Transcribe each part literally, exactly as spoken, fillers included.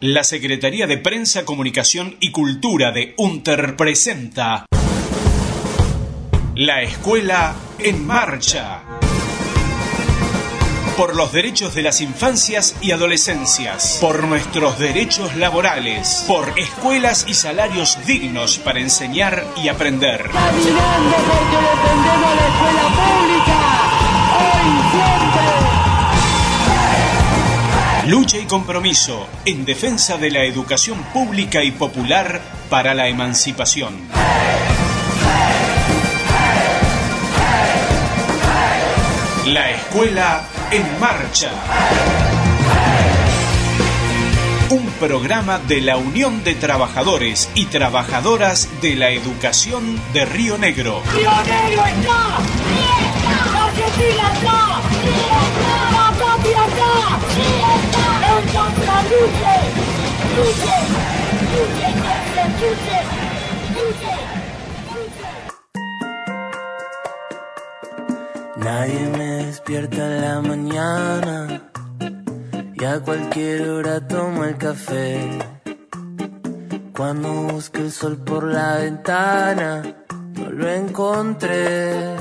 La Secretaría de Prensa, Comunicación y Cultura de UNTER presenta La Escuela en Marcha. Por los derechos de las infancias y adolescencias, por nuestros derechos laborales, por escuelas y salarios dignos para enseñar y aprender. Caminando porque defendemos la escuela pública, hoy siempre. Lucha y compromiso en defensa de la educación pública y popular para la emancipación. La Escuela en Marcha. Un programa de la Unión de Trabajadores y Trabajadoras de la Educación de Río Negro. ¡Río Negro está! ¡Argentina está! ¡La patria está! ¡Entonces luche! ¡Luche! ¡Luche! ¡Luche! ¡Luche! Nadie me despierta en la mañana y a cualquier hora tomo el café. Cuando busqué el sol por la ventana, no lo encontré.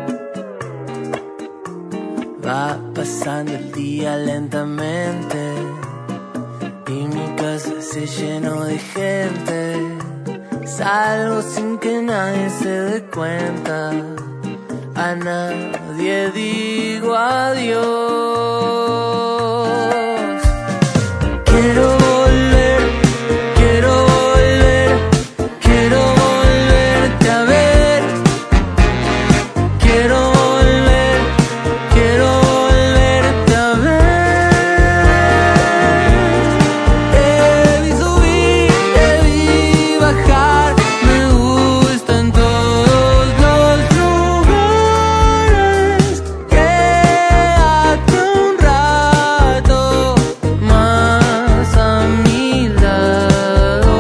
Va pasando el día lentamente y mi casa se llenó de gente. Salgo sin que nadie se dé cuenta. A nadie digo adiós. Quiero volver, quiero volver, quiero volverte a ver. Quiero volver, quiero volverte a ver. Te vi subir, te vi bajar, me gustan todos los lugares. Quédate un rato más a mi lado.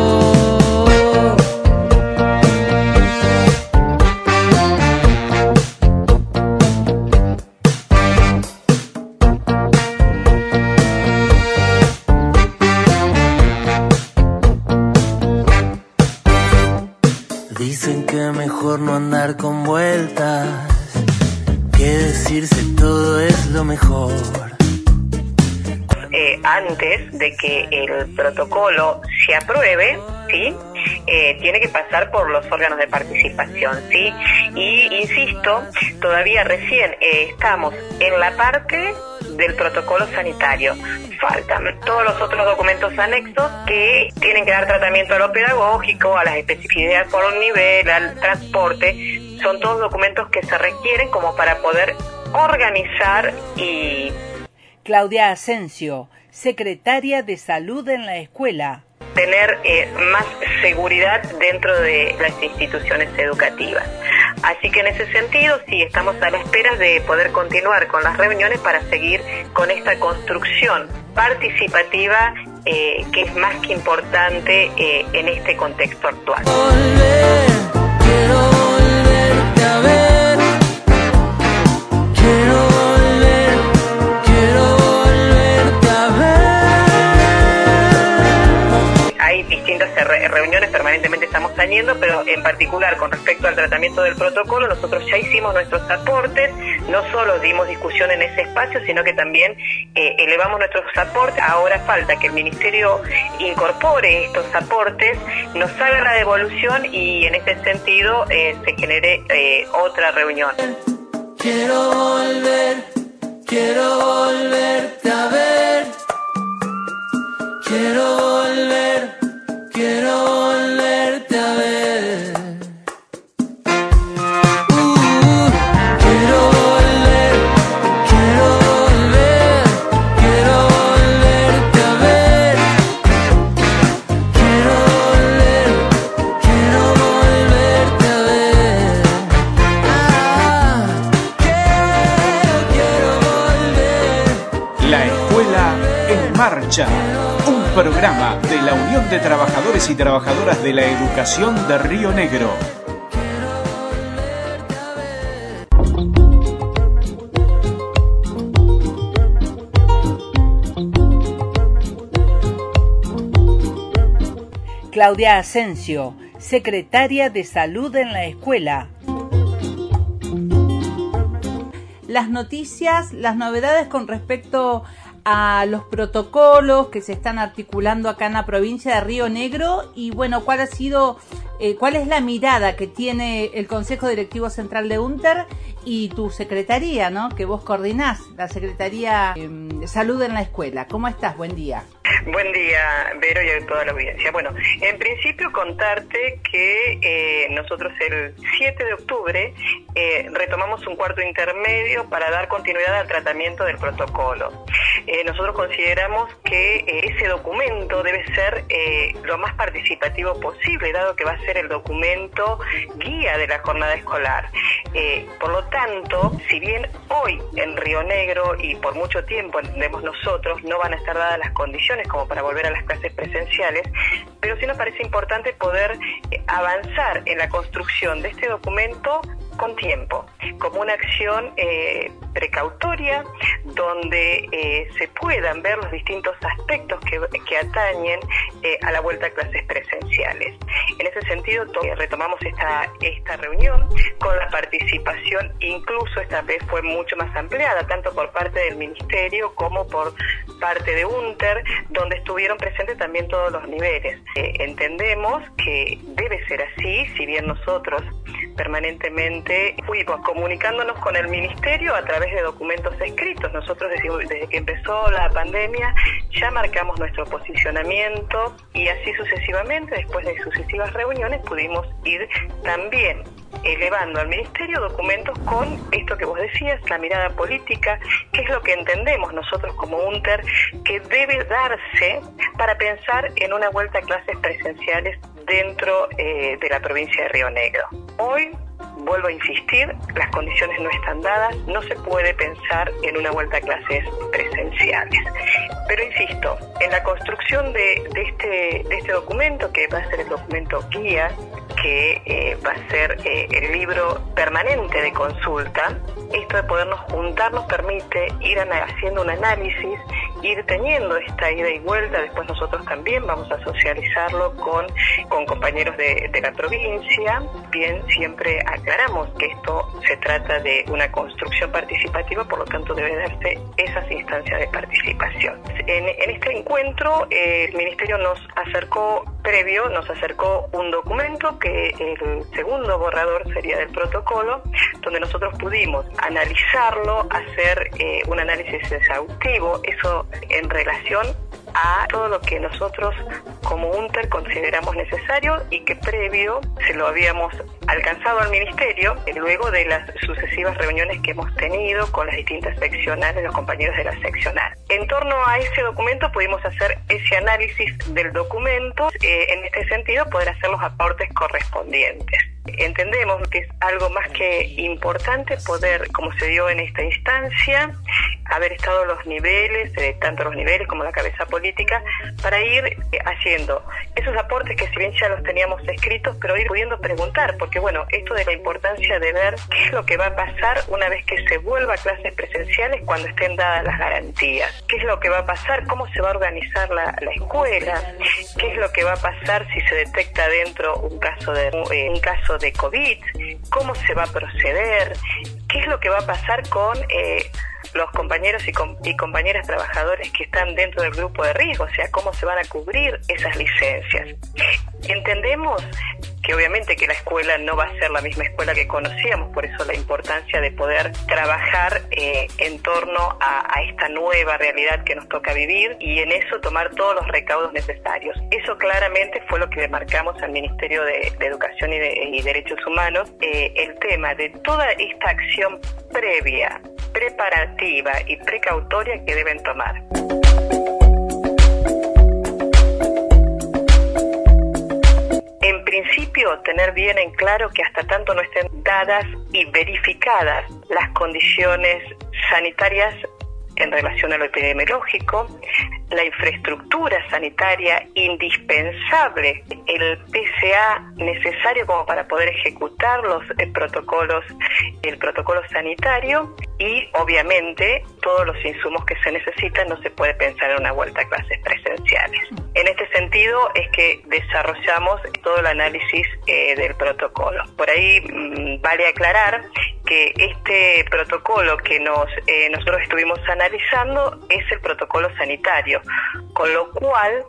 Dicen que mejor no andar con vueltas, que decirse todo es lo mejor. Eh, antes de que el protocolo se apruebe, ¿sí? Eh, tiene que pasar por los órganos de participación, ¿sí? Y insisto, todavía recién eh, estamos en la parte del protocolo sanitario. Faltan todos los otros documentos anexos que tienen que dar tratamiento a lo pedagógico, a las especificidades por un nivel, al transporte. Son todos documentos que se requieren como para poder organizar y... Claudia Asensio, secretaria de Salud en la escuela. tener eh, más seguridad dentro de las instituciones educativas. Así que en ese sentido, sí, estamos a la espera de poder continuar con las reuniones para seguir con esta construcción participativa eh, que es más que importante eh, en este contexto actual. Volver, quiero volverte a ver. Quiero volver, quiero volverte a ver. Hay distintas re- reuniones, permanentemente estamos teniendo, pero en particular con respecto al tratamiento del protocolo, nosotros ya hicimos nuestros aportes, no solo dimos discusión en ese espacio, sino que también eh, elevamos nuestros aportes. Ahora falta que el Ministerio incorpore estos aportes, nos haga la devolución y en ese sentido eh, se genere eh, otra reunión. Quiero volver, quiero volverte a ver. Quiero volver, quiero volverte a ver. Uh, quiero volver, quiero volver, quiero volverte a ver. Quiero volver, quiero volverte a ver. Ah, quiero, quiero volver. La Escuela en Marcha, un programa de la Unión de Trabajadores y Trabajadoras de la Educación de Río Negro. Claudia Asensio, secretaria de Salud en la Escuela. Las noticias, las novedades con respecto a los protocolos que se están articulando acá en la provincia de Río Negro y bueno, cuál ha sido, eh, cuál es la mirada que tiene el Consejo Directivo Central de UNTER y tu secretaría, ¿no? Que vos coordinás, la Secretaría eh, de Salud en la Escuela. ¿Cómo estás? Buen día. Buen día, Vero, y a toda la audiencia. Bueno, en principio contarte que eh, nosotros el siete de octubre eh, retomamos un cuarto intermedio para dar continuidad al tratamiento del protocolo. Eh, nosotros consideramos que eh, ese documento debe ser eh, lo más participativo posible, dado que va a ser el documento guía de la jornada escolar. Eh, por lo tanto, si bien hoy en Río Negro y por mucho tiempo, entendemos nosotros, no van a estar dadas las condiciones como para volver a las clases presenciales, pero sí nos parece importante poder eh, avanzar en la construcción de este documento con tiempo, como una acción eh, precautoria donde eh, se puedan ver los distintos aspectos que, que atañen eh, a la vuelta a clases presenciales. En ese sentido, to- retomamos esta, esta reunión con la participación, incluso esta vez fue mucho más ampliada, tanto por parte del Ministerio como por parte de UNTER, donde estuvieron presentes también todos los niveles. Eh, entendemos que debe ser así, si bien nosotros permanentemente fuimos comunicándonos con el Ministerio a través de documentos escritos. Nosotros desde, desde que empezó la pandemia ya marcamos nuestro posicionamiento y así sucesivamente, después de sucesivas reuniones, pudimos ir también elevando al Ministerio documentos con esto que vos decías, la mirada política, que es lo que entendemos nosotros como UNTER que debe darse para pensar en una vuelta a clases presenciales dentro eh, de la provincia de Río Negro. Hoy, vuelvo a insistir, las condiciones no están dadas, no se puede pensar en una vuelta a clases presenciales. Pero insisto, en la construcción de, de, este, de este documento, que va a ser el documento guía, que eh, va a ser eh, el libro permanente de consulta, esto de podernos juntar nos permite ir ana- haciendo un análisis, ir teniendo esta ida y vuelta. Después nosotros también vamos a socializarlo con, con compañeros de, de la provincia. Bien, siempre aclaramos que esto se trata de una construcción participativa, por lo tanto debe darse esas instancias de participación. En, en este encuentro eh, el Ministerio nos acercó, previo, nos acercó un documento que el segundo borrador sería del protocolo, donde nosotros pudimos analizarlo, hacer eh, un análisis exhaustivo, eso en relación a todo lo que nosotros como UNTER consideramos necesario y que previo se lo habíamos alcanzado al Ministerio eh, luego de las sucesivas reuniones que hemos tenido con las distintas seccionales, los compañeros de la seccional. En torno a ese documento pudimos hacer ese análisis del documento, eh, en este sentido poder hacer los aportes correspondientes. Entendemos que es algo más que importante poder, como se dio en esta instancia, haber estado los niveles, eh, tanto los niveles como la cabeza política, para ir eh, haciendo esos aportes que si bien ya los teníamos escritos, pero ir pudiendo preguntar, porque bueno, esto de la importancia de ver qué es lo que va a pasar una vez que se vuelva a clases presenciales cuando estén dadas las garantías, qué es lo que va a pasar, cómo se va a organizar la, la escuela, qué es lo que va a pasar si se detecta dentro un caso de eh, un caso de COVID, cómo se va a proceder, qué es lo que va a pasar con eh, los compañeros y, com- y compañeras trabajadores que están dentro del grupo de riesgo, o sea, cómo se van a cubrir esas licencias. Entendemos que obviamente que la escuela no va a ser la misma escuela que conocíamos, por eso la importancia de poder trabajar eh, en torno a, a esta nueva realidad que nos toca vivir y en eso tomar todos los recaudos necesarios. Eso claramente fue lo que le marcamos al Ministerio de, de Educación y, de, y Derechos Humanos, eh, el tema de toda esta acción previa, preparativa y precautoria que deben tomar. En principio, tener bien en claro que hasta tanto no estén dadas y verificadas las condiciones sanitarias en relación a lo epidemiológico, la infraestructura sanitaria indispensable, el P C A necesario como para poder ejecutar los eh, protocolos, el protocolo sanitario y obviamente todos los insumos que se necesitan. No se puede pensar en una vuelta a clases presenciales. En este sentido, sentido es que desarrollamos todo el análisis eh, del protocolo. Por ahí mmm, vale aclarar que este protocolo que nos eh, nosotros estuvimos analizando es el protocolo sanitario, con lo cual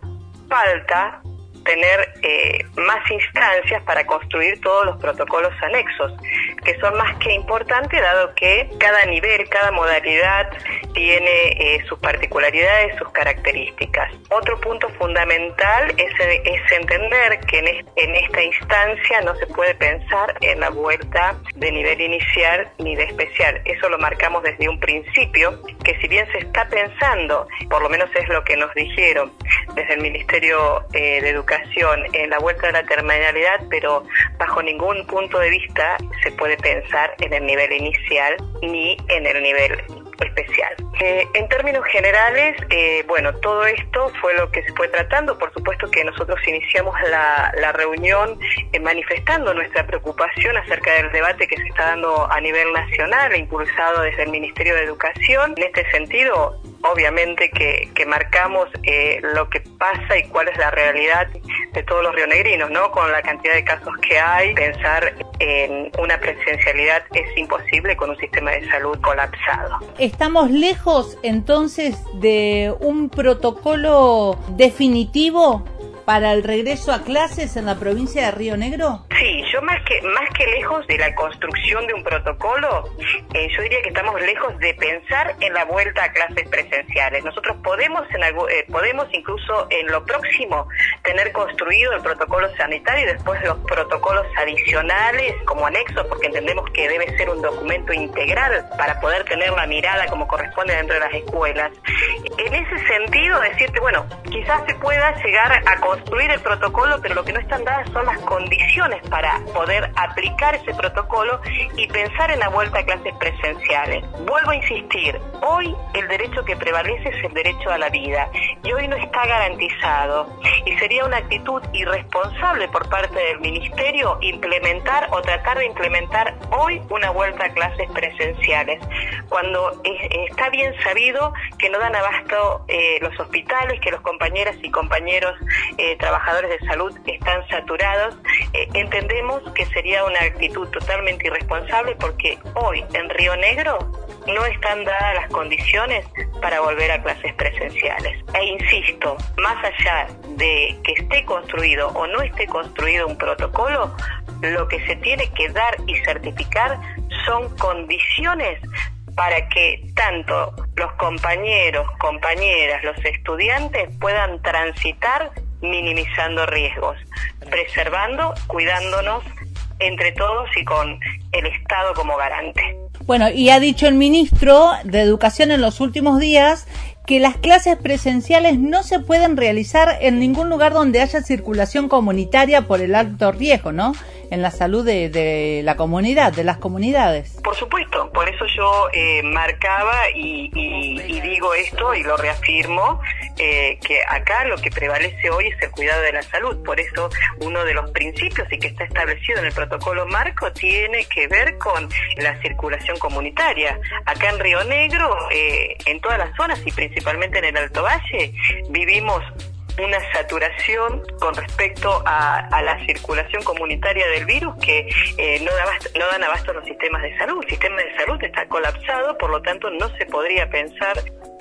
falta tener eh, más instancias para construir todos los protocolos anexos, que son más que importantes, dado que cada nivel, cada modalidad tiene eh, sus particularidades, sus características. Otro punto fundamental es, es entender que en, es, en esta instancia no se puede pensar en la vuelta de nivel inicial ni de especial. Eso lo marcamos desde un principio, que si bien se está pensando, por lo menos es lo que nos dijeron desde el Ministerio eh, de Educación, en la vuelta de la terminalidad, pero bajo ningún punto de vista se puede pensar en el nivel inicial ni en el nivel especial. Eh, en términos generales, eh, bueno, todo esto fue lo que se fue tratando. Por supuesto que nosotros iniciamos la, la reunión eh, manifestando nuestra preocupación acerca del debate que se está dando a nivel nacional, impulsado desde el Ministerio de Educación. En este sentido, obviamente que, que marcamos eh, lo que pasa y cuál es la realidad de todos los rionegrinos, ¿no? Con la cantidad de casos que hay, pensar en una presencialidad es imposible con un sistema de salud colapsado. ¿Estamos lejos entonces de un protocolo definitivo para el regreso a clases en la provincia de Río Negro? Sí, yo más que más que lejos de la construcción de un protocolo, eh, yo diría que estamos lejos de pensar en la vuelta a clases presenciales. Nosotros podemos, en algo, eh, podemos incluso en lo próximo tener construido el protocolo sanitario y después los protocolos adicionales como anexo, porque entendemos que debe ser un documento integral para poder tener la mirada como corresponde dentro de las escuelas. En ese sentido, decirte, bueno, quizás se pueda llegar a construir el protocolo, pero lo que no están dadas son las condiciones para poder aplicar ese protocolo y pensar en la vuelta a clases presenciales. Vuelvo a insistir, hoy el derecho que prevalece es el derecho a la vida y hoy no está garantizado y sería una actitud irresponsable por parte del Ministerio implementar o tratar de implementar hoy una vuelta a clases presenciales, cuando es, está bien sabido que no dan abasto eh, los hospitales, que los compañeras y compañeros eh, trabajadores de salud están saturados. Eh, entendemos que sería una actitud totalmente irresponsable porque hoy en Río Negro no están dadas las condiciones para volver a clases presenciales. E insisto, más allá de que esté construido o no esté construido un protocolo, lo que se tiene que dar y certificar son condiciones para que tanto los compañeros, compañeras, los estudiantes puedan transitar minimizando riesgos, preservando, cuidándonos entre todos y con el Estado como garante. Bueno, y ha dicho el ministro de Educación en los últimos días que las clases presenciales no se pueden realizar en ningún lugar donde haya circulación comunitaria por el alto riesgo, ¿no? En la salud de, de la comunidad, de las comunidades. Por supuesto, por eso yo eh, marcaba y, y, y digo esto y lo reafirmo, eh, que acá lo que prevalece hoy es el cuidado de la salud. Por eso uno de los principios y que está establecido en el protocolo marco tiene que ver con la circulación comunitaria. Acá en Río Negro, eh, en todas las zonas y principalmente en el Alto Valle, vivimos una saturación con respecto a, a la circulación comunitaria del virus que eh, no, da abasto, no dan abasto los sistemas de salud. El sistema de salud está colapsado, por lo tanto no se podría pensar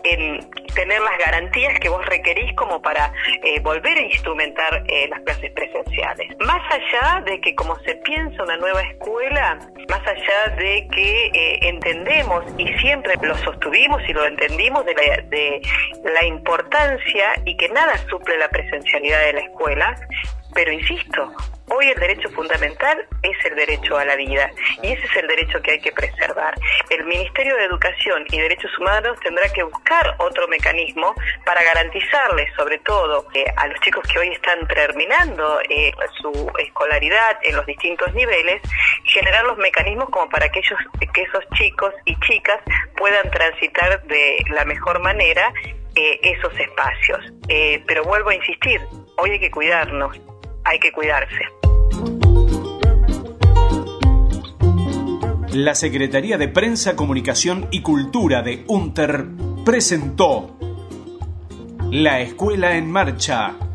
en tener las garantías que vos requerís como para eh, volver a instrumentar eh, las clases presenciales. Más allá de que como se piensa una nueva escuela, más allá de que eh, entendemos y siempre lo sostuvimos y lo entendimos de la, de la importancia y que nada suple la presencialidad de la escuela, pero insisto, hoy el derecho fundamental es el derecho a la vida y ese es el derecho que hay que preservar. El Ministerio de Educación y Derechos Humanos tendrá que buscar otro mecanismo para garantizarles, sobre todo eh, a los chicos que hoy están terminando eh, su escolaridad en los distintos niveles, generar los mecanismos como para que ellos, que esos chicos y chicas puedan transitar de la mejor manera eh, esos espacios. Eh, pero vuelvo a insistir, hoy hay que cuidarnos, hay que cuidarse. La Secretaría de Prensa, Comunicación y Cultura de UNTER presentó La Escuela en Marcha.